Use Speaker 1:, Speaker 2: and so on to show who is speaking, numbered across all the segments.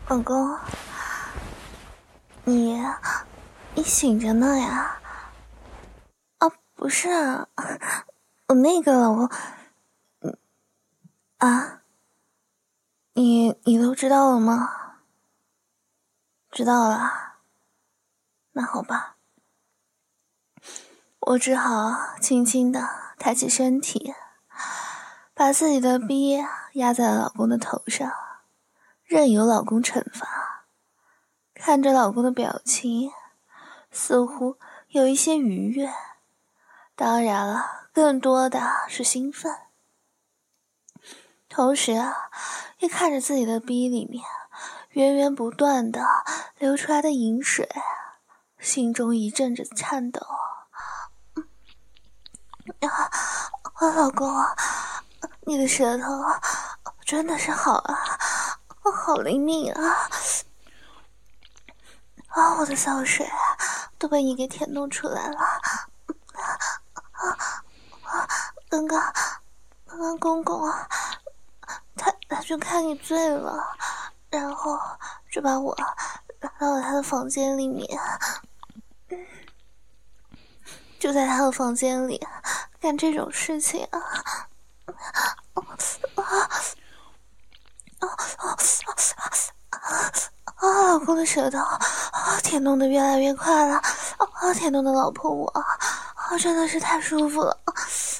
Speaker 1: 老公，你醒着呢呀？啊，不是啊，我那个老公，啊，你都知道了吗？知道了，那好吧，我只好轻轻地抬起身体，把自己的逼压在了老公的头上，任由老公惩罚。看着老公的表情，似乎有一些愉悦，当然了，更多的是兴奋。同时也看着自己的逼里面源源不断的流出来的饮水，心中一阵阵颤抖。老公，你的舌头真的是好好灵敏啊！我的骚水都被你给舔弄出来了。刚刚公公他就看你醉了，然后就把我拉到了他的房间里面，就在他的房间里干这种事情老公的舌头舔弄得越来越快了，舔弄的老婆我真的是太舒服了。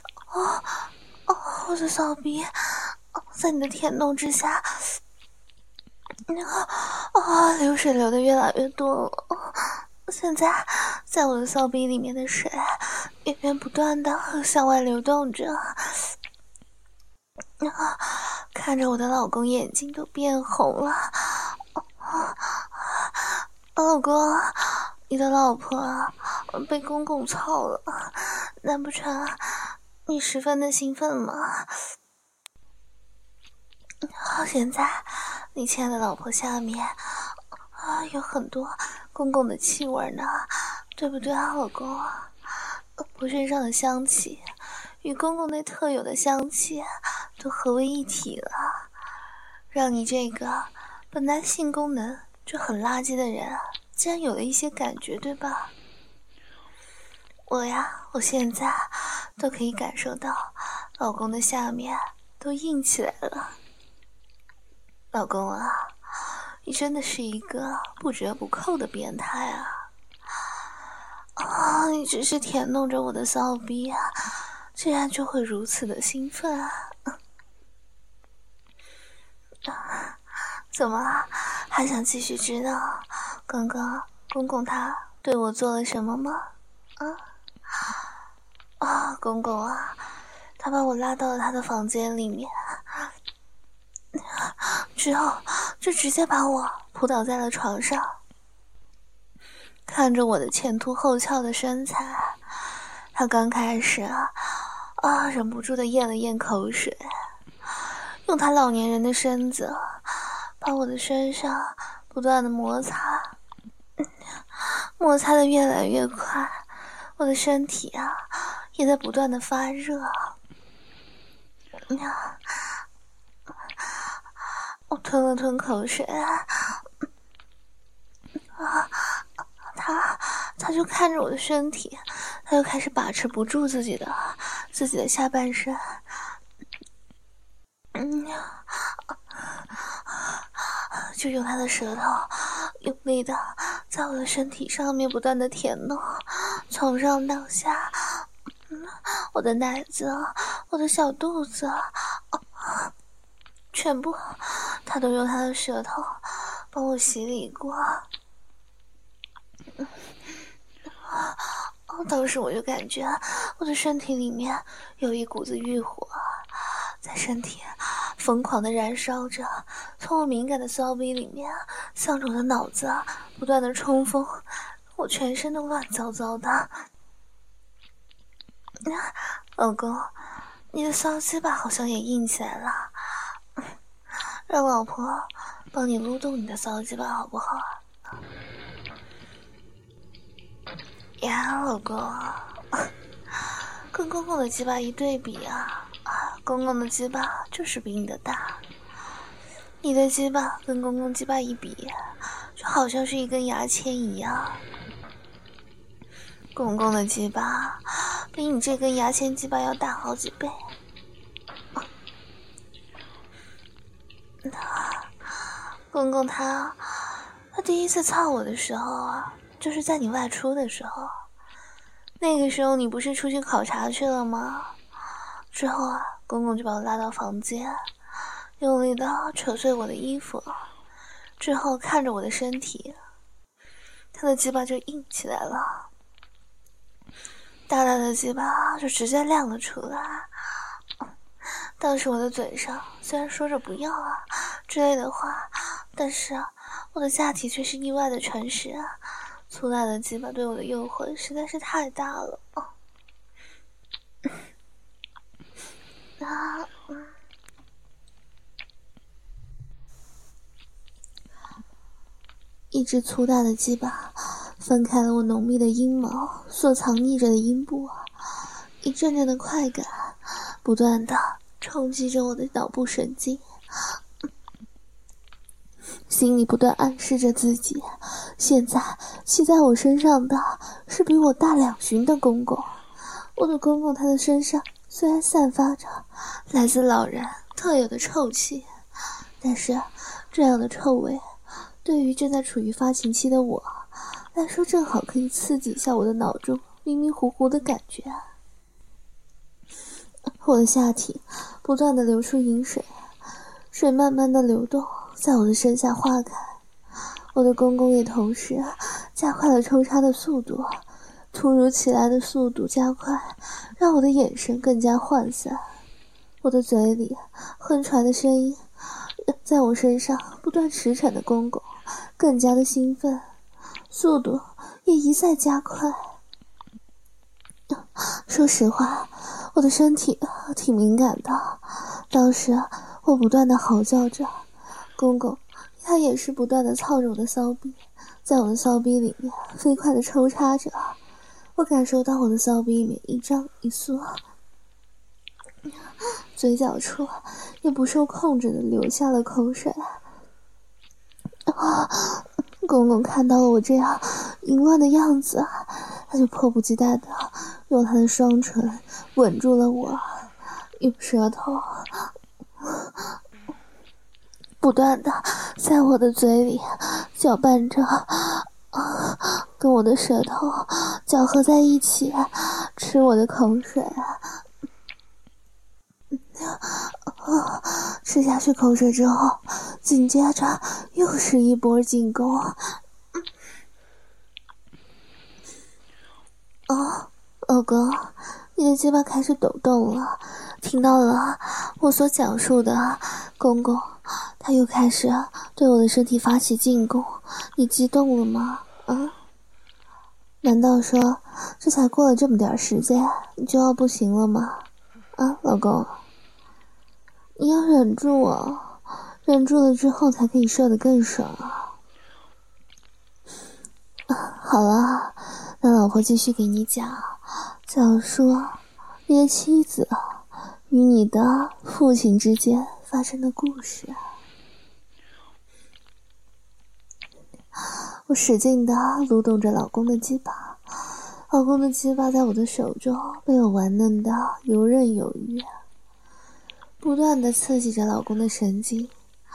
Speaker 1: 我的骚逼在你的舔弄之下流水流得越来越多了。现在在我的骚逼里面的水源源不断的向外流动着，看着我的老公眼睛都变红了。老公，你的老婆被公公操了，难不成你十分的兴奋吗？现在你亲爱的老婆下面有很多公公的气味呢，对不对老公？我身上的香气与公公那特有的香气都合为一体了，让你这个本来性功能就很垃圾的人竟然有了一些感觉，对吧？我现在都可以感受到老公的下面都硬起来了。老公你真的是一个不折不扣的变态你只是舔弄着我的骚逼竟然就会如此的兴奋怎么还想继续知道刚刚公公他对我做了什么吗？公公他把我拉到了他的房间里面，之后就直接把我扑倒在了床上，看着我的前凸后翘的身材，他刚开始忍不住的咽了咽口水，用他老年人的身子把我的身上不断的摩擦的越来越快，我的身体也在不断的发热。我吞了吞口水他就看着我的身体，他就开始把持不住自己的下半身，就用他的舌头用力的在我的身体上面不断的舔弄，从上到下，我的奶子，我的小肚子，全部他都用他的舌头帮我洗礼过。当时我就感觉我的身体里面有一股子欲火在身体疯狂的燃烧着，从我敏感的骚逼里面向着我的脑子不断的冲锋，我全身都乱糟糟的。老公，你的骚鸡巴好像也硬起来了，让老婆帮你撸动你的骚鸡巴好不好？呀，老公，跟公公的鸡巴一对比公公的鸡巴就是比你的大， 你的鸡巴跟公公鸡巴一比，就好像是一根牙签一样。公公的鸡巴比你这根牙签鸡巴要大好几倍。公公他第一次操我的时候啊，就是在你外出的时候。那个时候你不是出去考察去了吗？之后啊，公公就把我拉到房间，用力的扯碎我的衣服，之后看着我的身体，他的鸡巴就硬起来了，大大的鸡巴就直接亮了出来。当时我的嘴上虽然说着不要啊之类的话，但是我的下体却是意外的诚实啊。粗大的鸡巴对我的诱惑实在是太大了。一只粗大的鸡巴分开了我浓密的阴毛所藏匿着的阴部，一阵阵的快感不断的冲击着我的脑部神经，心里不断暗示着自己，现在骑在我身上的是比我大2旬的公公。我的公公他的身上虽然散发着来自老人特有的臭气，但是这样的臭味对于正在处于发情期的我来说，正好可以刺激一下我的脑中迷迷糊糊的感觉。我的下体不断的流出饮水，水慢慢的流动，在我的身下化开。我的公公也同时加快了抽插的速度，突如其来的速度加快，让我的眼神更加涣散。我的嘴里哼出来的声音，在我身上不断驰骋的公公更加的兴奋，速度也一再加快。说实话，我的身体挺敏感的，当时我不断的嚎叫着，公公他也是不断的操着我的骚逼，在我的骚逼里面飞快的抽插着。我感受到我的骚逼里面一张一缩，嘴角处也不受控制的流下了口水。公公看到了我这样淫乱的样子，他就迫不及待的用他的双唇吻住了我，用舌头不断的在我的嘴里搅拌着，跟我的舌头搅合在一起，吃我的口水。吃下去口水之后，紧接着又是一波进攻。老公，你的鸡巴开始抖动了，听到了我所讲述的，公公他又开始对我的身体发起进攻，你激动了吗？难道说这才过了这么点时间你就要不行了吗？老公，你要忍住啊，忍住了之后才可以射得更爽好了，那老婆继续给你讲述你的妻子与你的父亲之间发生的故事。我使劲地撸动着老公的鸡巴，老公的鸡巴在我的手中被我玩弄得游刃有余，不断地刺激着老公的神经，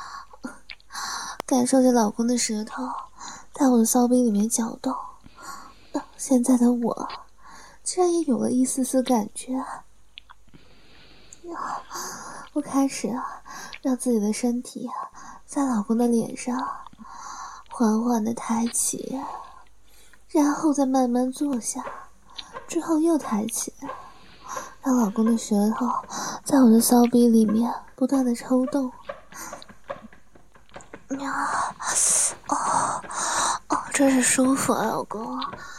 Speaker 1: 感受着老公的舌头在我的骚逼里面搅动。现在的我居然也有了一丝丝感觉，我开始让自己的身体在老公的脸上缓缓地抬起，然后再慢慢坐下，之后又抬起，让老公的舌头在我的骚逼里面不断地抽动。真是舒服啊，老公。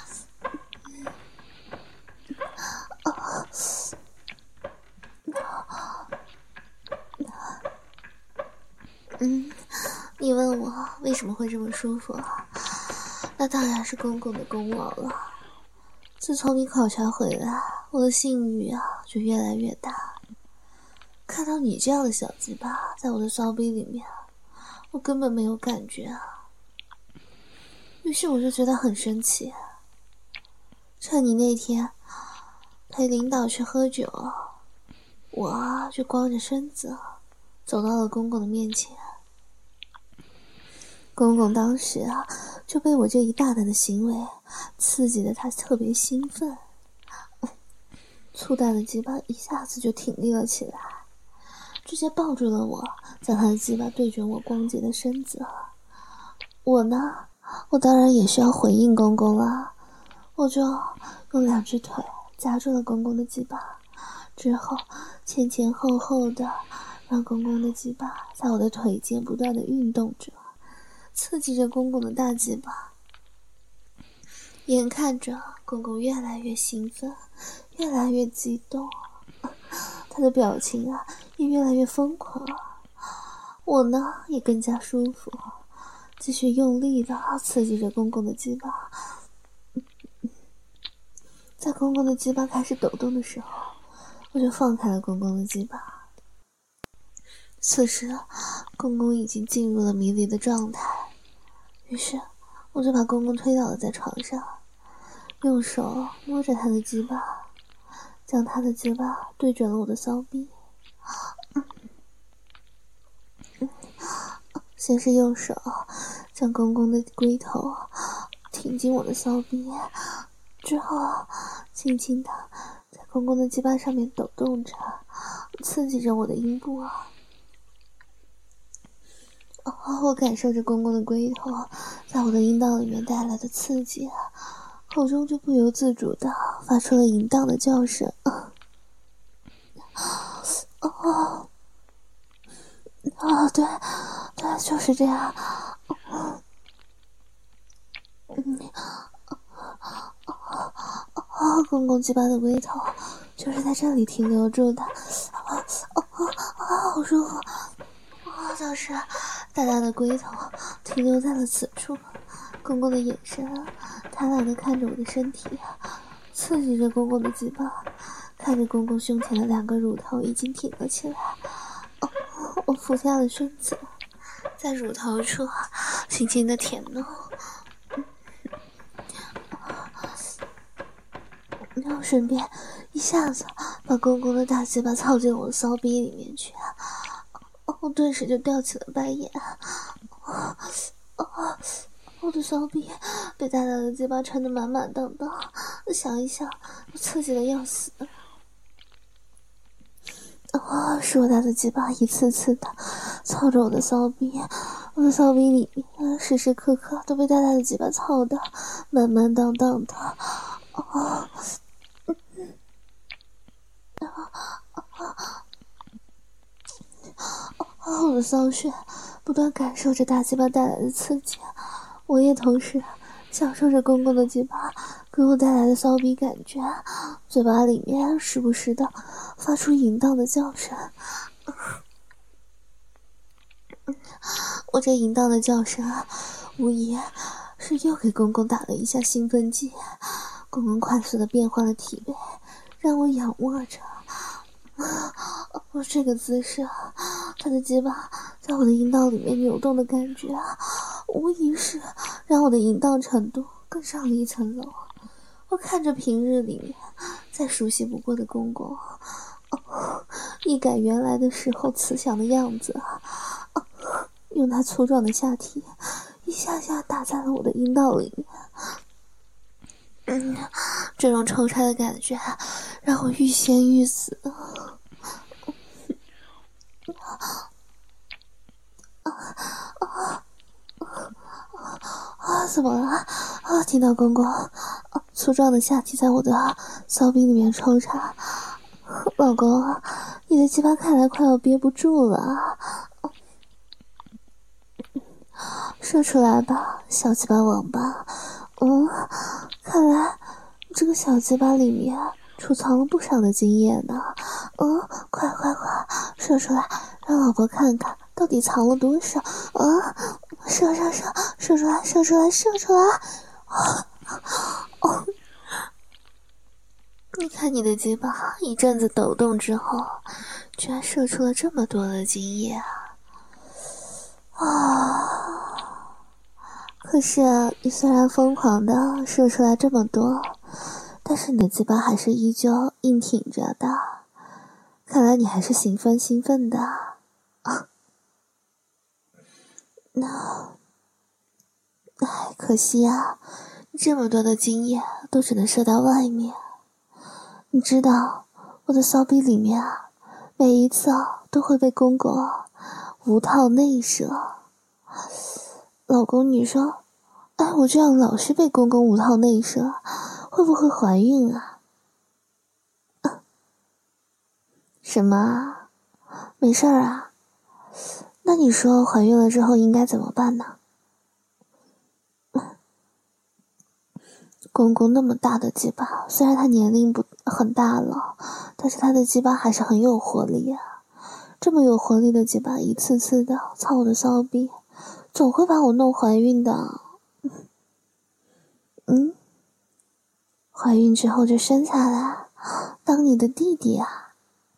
Speaker 1: 你问我为什么会这么舒服，那当然是公公的功劳了。自从你考察回来，我的性欲就越来越大。看到你这样的小鸡巴在我的骚逼里面， 我根本没有感觉啊。于是我就觉得很生气，趁你那天陪领导去喝酒，我就光着身子走到了公公的面前。公公当时就被我这一大胆的行为刺激得他特别兴奋，粗大的鸡巴一下子就挺立了起来，直接抱住了我，将他的鸡巴对准我光洁的身子。我呢，我当然也需要回应公公了，我就用2只腿夹住了公公的鸡巴，之后前前后后的让公公的鸡巴在我的腿间不断的运动着，刺激着公公的大鸡巴。眼看着公公越来越兴奋，越来越激动，他的表情也越来越疯狂。我呢也更加舒服，继续用力的刺激着公公的鸡巴。在公公的鸡巴开始抖动的时候，我就放开了公公的鸡巴。此时公公已经进入了迷离的状态，于是我就把公公推倒了在床上，用手摸着他的鸡巴，将他的鸡巴对准了我的骚逼。先是用手将公公的龟头挺进我的骚逼，之后轻轻地在公公的鸡巴上面抖动着，刺激着我的阴部。我感受着公公的龟头在我的阴道里面带来的刺激，口中就不由自主地发出了淫荡的叫声。对，就是这样。公公鸡巴的龟头就是在这里停留住的，好舒服。就是大大的龟头停留在了此处，公公的眼神贪婪地看着我的身体，刺激着公公的鸡巴，看着公公胸前的2个乳头已经挺了起来。我俯下了身子，在乳头处轻轻地舔弄，然后顺便一下子把公公的大鸡巴操进我的骚逼里面去。我顿时就掉起了白眼。我的骚逼被大大的鸡巴撑得满满当当，想一想刺激的要死。硕大的鸡巴一次次的操着我的骚逼，我的骚逼里面时时刻刻都被大大的鸡巴操得满满当当的。我的骚穴不断感受着大鸡巴带来的刺激，我也同时享受着公公的鸡巴给我带来的骚逼感觉，嘴巴里面时不时的发出淫荡的叫声。我这淫荡的叫声无疑是又给公公打了一下兴奋剂。公公快速的变换了体位，让我仰卧着。我这个姿势，他的鸡巴在我的阴道里面扭动的感觉，无疑是让我的淫荡程度更上了一层楼。我看着平日里面再熟悉不过的公公，一改原来的时候慈祥的样子，用他粗壮的下体一下下打在了我的阴道里面。这种抽插的感觉让我欲仙欲死。怎么了？听到公公粗壮的下体在我的骚逼里面抽插，老公，你的鸡巴看来快要憋不住了，说出来吧，小鸡巴王八。看来这个小鸡巴里面储藏了不少的经验呢。快说出来，让老婆看看到底藏了多少。射出来。你看你的鸡巴一阵子抖动之后，居然射出了这么多的精液啊！ 啊！可是你虽然疯狂的射出来这么多，但是你的鸡巴还是依旧硬挺着的，看来你还是兴奋的啊。可惜啊，这么多的精液都只能射到外面。你知道我的骚逼里面啊，每一次都会被公公无套内射。老公，你说，我这样老是被公公无套内射，会不会怀孕啊？什么啊？没事儿啊？那你说怀孕了之后应该怎么办呢？公公那么大的鸡巴，虽然他年龄不很大了，但是他的鸡巴还是很有活力啊。这么有活力的鸡巴，一次次的操我的骚逼，总会把我弄怀孕的。怀孕之后就生下来，当你的弟弟啊。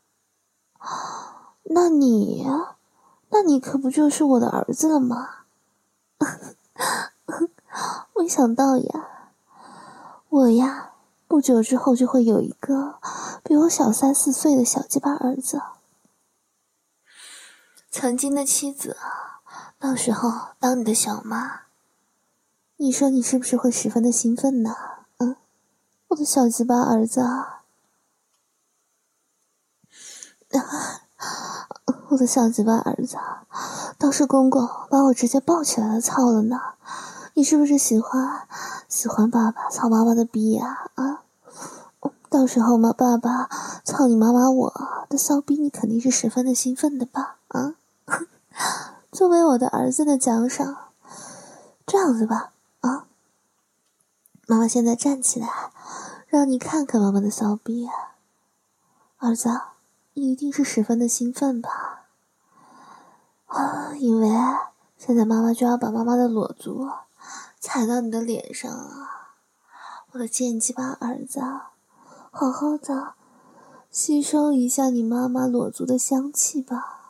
Speaker 1: 那你可不就是我的儿子了吗？没想到呀，我呀，不久之后就会有一个比我小3、4岁的小鸡巴儿子。曾经的妻子，到时候当你的小妈，你说你是不是会十分的兴奋呢？我的小鸡巴儿子啊，我的小鸡巴儿子，倒是公公把我直接抱起来了操了呢。你是不是喜欢爸爸操妈妈的逼呀？到时候嘛，爸爸操你妈妈我的骚逼，你肯定是十分的兴奋的吧？作为我的儿子的奖赏，这样子吧，妈妈现在站起来，让你看看妈妈的骚逼啊。儿子，你一定是十分的兴奋吧？因为现在妈妈就要把妈妈的裸足踩到你的脸上啊，我的贱鸡巴儿子，好好的吸收一下你妈妈裸足的香气吧。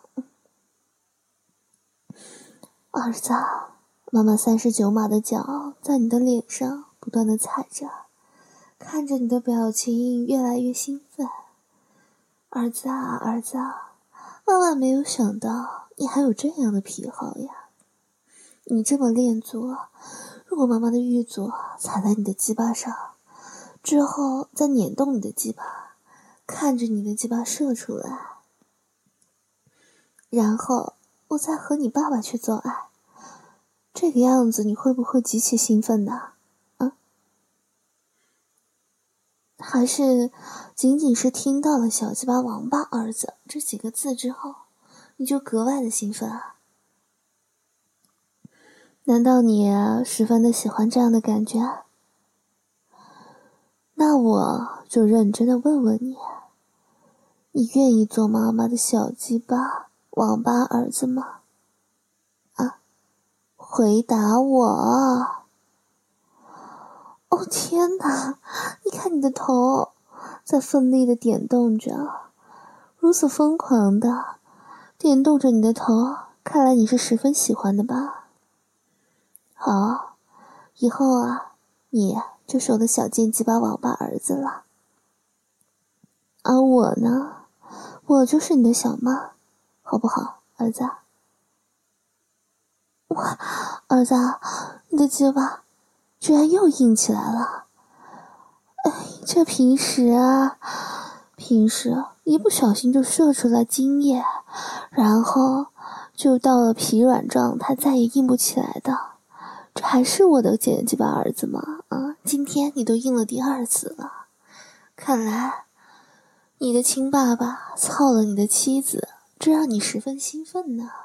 Speaker 1: 儿子，妈妈39码的脚在你的脸上不断的踩着，看着你的表情越来越兴奋。儿子，万万没有想到你还有这样的癖好呀！你这么练足，如果妈妈的玉足踩在你的鸡巴上，之后再捻动你的鸡巴，看着你的鸡巴射出来，然后我再和你爸爸去做爱，这个样子你会不会极其兴奋呢？还是仅仅是听到了小鸡巴王八儿子这几个字之后，你就格外的兴奋啊？难道你十分的喜欢这样的感觉？那我就认真的问问你，你愿意做妈妈的小鸡巴王八儿子吗？回答我！哦天哪，你看你的头在奋力的点动着，如此疯狂的点动着你的头，看来你是十分喜欢的吧？好，以后你就是我的小贱鸡巴王八儿子了。而我呢，我就是你的小妈，好不好，儿子？哇，儿子，你的鸡巴居然又硬起来了！这平时一不小心就射出了精液，然后就到了疲软状态，再也硬不起来的。这还是我的贱鸡巴儿子吗？今天你都硬了第2次了，看来你的亲爸爸操了你的妻子，这让你十分兴奋呢。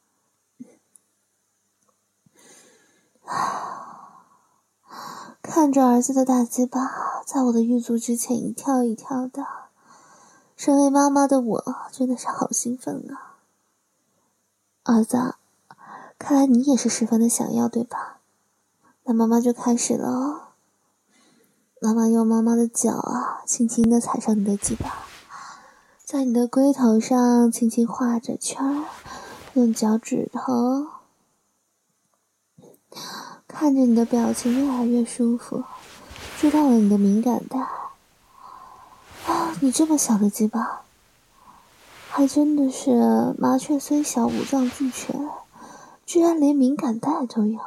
Speaker 1: 看着儿子的大鸡巴在我的玉足之前一跳一跳的，身为妈妈的我真的是好兴奋啊！儿子，看来你也是十分的想要，对吧？那妈妈就开始了哦。妈妈用妈妈的脚轻轻地踩上你的鸡巴，在你的龟头上轻轻画着圈儿，用脚趾头看着你的表情越来越舒服，知道了你的敏感带。你这么小的鸡巴，还真的是麻雀虽小五脏俱全，居然连敏感带都有。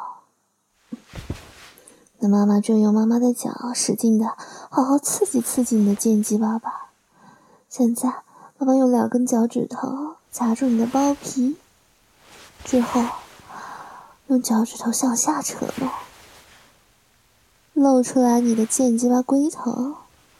Speaker 1: 那妈妈就用妈妈的脚使劲的好好刺激刺激你的贱鸡巴吧。现在妈妈用2根脚趾头夹住你的包皮，之后用脚趾头向下扯弄，露出来你的贱鸡巴龟头，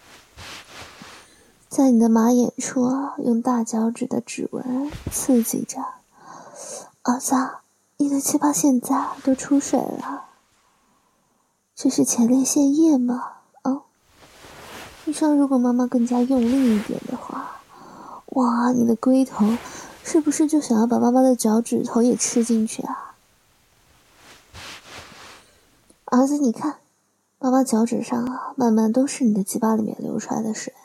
Speaker 1: 在你的马眼处用大脚趾的指纹刺激着。儿子，你的鸡巴现在都出水了，这是前列腺液吗？你说如果妈妈更加用力一点的话，哇，你的龟头是不是就想要把妈妈的脚趾头也吃进去啊？儿子，你看，妈妈脚趾上慢慢都是你的鸡巴里面流出来的水，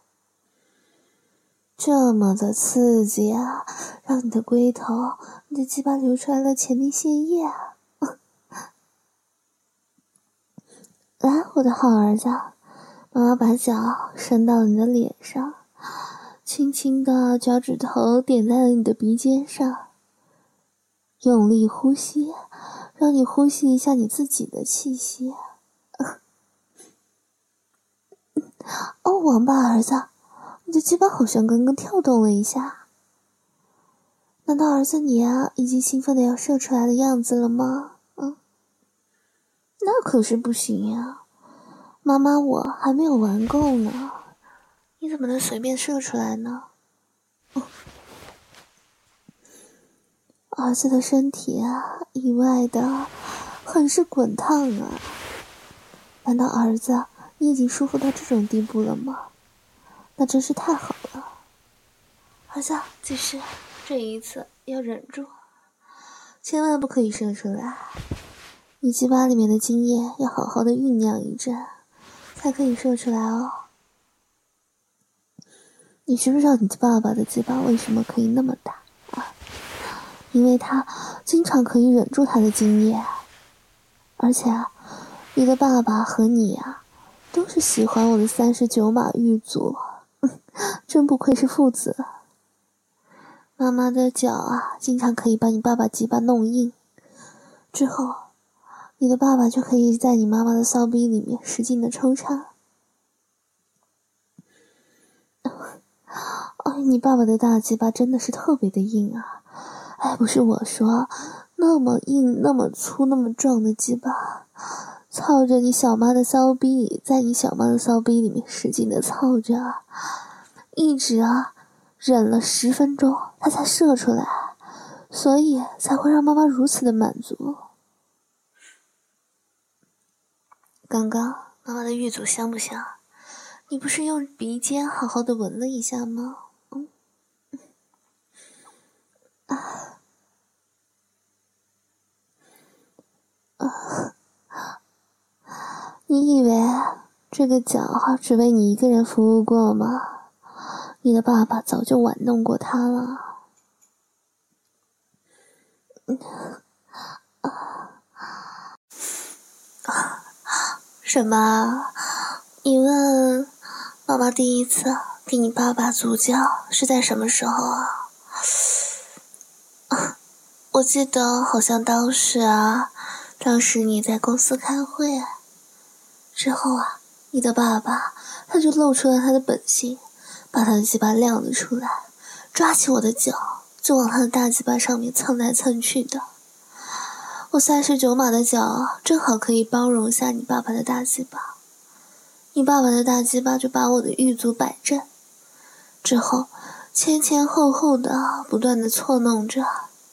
Speaker 1: 这么的刺激啊，让你的龟头、你的鸡巴流出来了前列腺液啊！来，我的好儿子，妈妈把脚伸到了你的脸上，轻轻的脚趾头点在了你的鼻尖上，用力呼吸，让你呼吸一下你自己的气息。王八儿子，你的鸡巴好像刚刚跳动了一下，难道儿子你已经兴奋的要射出来的样子了吗？那可是不行呀，妈妈我还没有玩够呢，你怎么能随便射出来呢？儿子的身体意外的很是滚烫啊，难道儿子你已经舒服到这种地步了吗？那真是太好了。儿子，继续，这一次要忍住，千万不可以射出来，你鸡巴里面的精液要好好的酝酿一阵，才可以射出来哦。你知不知道你爸爸的鸡巴为什么可以那么大啊？因为他经常可以忍住他的精液，而且你的爸爸和你都是喜欢我的39码玉足，真不愧是父子。妈妈的脚经常可以把你爸爸鸡巴弄硬，之后你的爸爸就可以在你妈妈的骚逼里面使劲的抽插。你爸爸的大鸡巴真的是特别的硬啊！不是我说，那么硬、那么粗、那么壮的鸡巴，操着你小妈的骚逼，在你小妈的骚逼里面使劲的操着，一直忍了10分钟，他才射出来，所以才会让妈妈如此的满足。刚刚妈妈的玉足香不香？你不是用鼻尖好好的闻了一下吗？你以为这个脚只为你一个人服务过吗？你的爸爸早就玩弄过他了。什么？你问妈妈第一次给你爸爸足交是在什么时候啊？我记得好像当时你在公司开会，之后你的爸爸他就露出了他的本性，把他的鸡巴亮了出来，抓起我的脚就往他的大鸡巴上面蹭来蹭去的。我39码的脚正好可以包容下你爸爸的大鸡巴，你爸爸的大鸡巴就把我的玉足摆正，之后前后后的不断的搓弄着，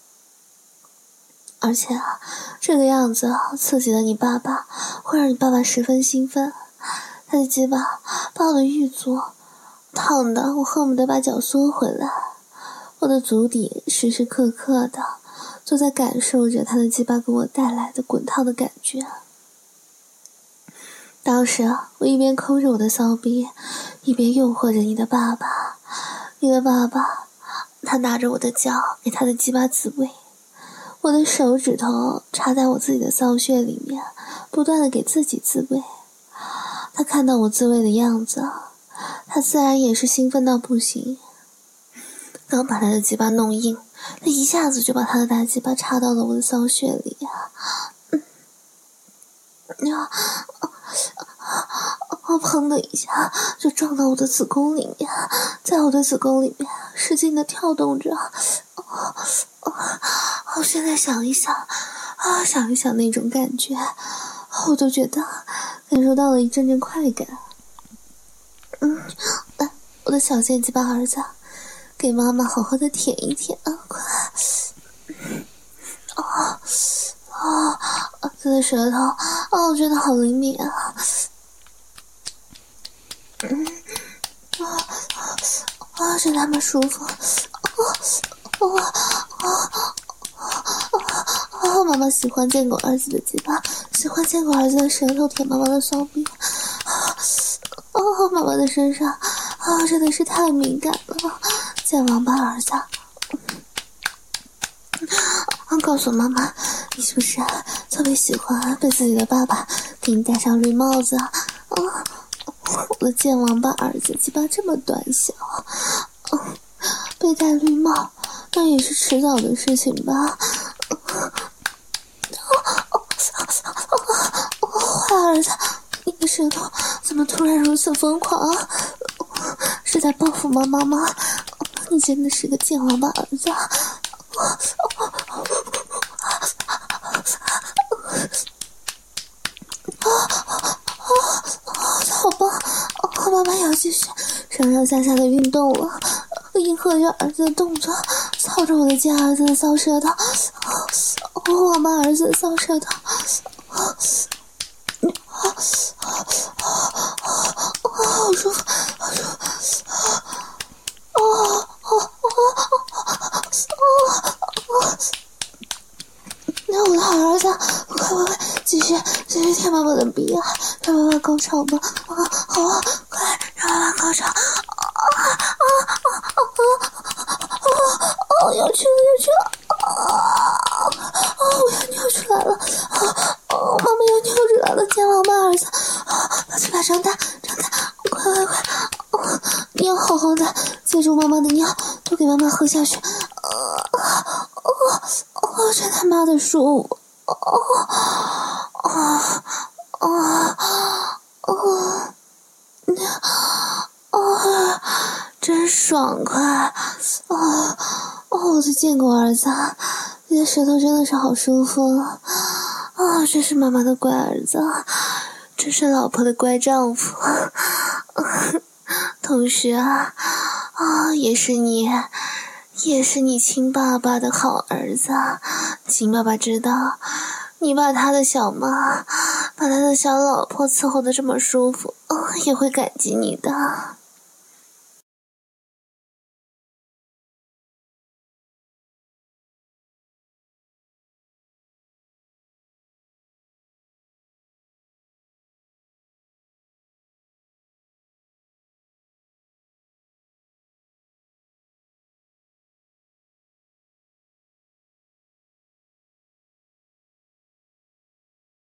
Speaker 1: 而且这个样子刺激了你爸爸，会让你爸爸十分兴奋，他的鸡巴把我的玉足烫的我恨不得把脚缩回来，我的足底时时刻刻的就在感受着他的鸡巴给我带来的滚烫的感觉。当时我一边抠着我的骚逼，一边诱惑着你的爸爸。你的爸爸他拿着我的脚给他的鸡巴自慰， 我的手指头插在我自己的骚穴里面，不断的给自己自慰。他看到我自慰的样子，他自然也是兴奋到不行。刚把他的鸡巴弄硬，他一下子就把他的大鸡巴插到了我的骚穴里。砰的一下就撞到我的子宫里面，在我的子宫里面使劲的跳动着。我现在想一想那种感觉，我都觉得感受到了一阵阵快感。来，我的小贱鸡巴儿子，给妈妈好好的舔一舔啊！快！这个舌头，我觉得好灵敏啊！真他妈舒服！妈妈喜欢见过儿子的鸡巴，喜欢见过儿子的舌头舔妈妈的骚逼。妈妈的身上真的是太敏感了，见王八儿子。告诉妈妈，你是不是特别喜欢被自己的爸爸给你戴上绿帽子啊？我的贱王八儿子鸡巴这么短小，被戴绿帽那也是迟早的事情吧。坏儿子，你的舌头怎么突然如此疯狂啊？是在报复妈妈吗？你真的是个贱王八儿子。好棒！妈妈要继续上上下下的运动了，应和着儿子的动作，操着我的贱儿子的骚舌头，王八儿子的骚舌头，好舒服，好舒服！那我的好儿子，快，继续舔妈妈的鼻啊，让妈妈高潮吧！好啊，快让妈妈高潮！要去了！我要尿出来了！妈妈要尿出来了！见王八儿子，把嘴巴张大，快！你要好好的接住妈妈的尿，都给妈妈喝下去！真他妈的舒服！真爽快！我的贱狗儿子，你的舌头真的是好舒服！这是妈妈的乖儿子，这是老婆的乖丈夫，同时也是你亲爸爸的好儿子。亲爸爸知道你把他的小妈，把他的小老婆伺候得这么舒服，也会感激你的。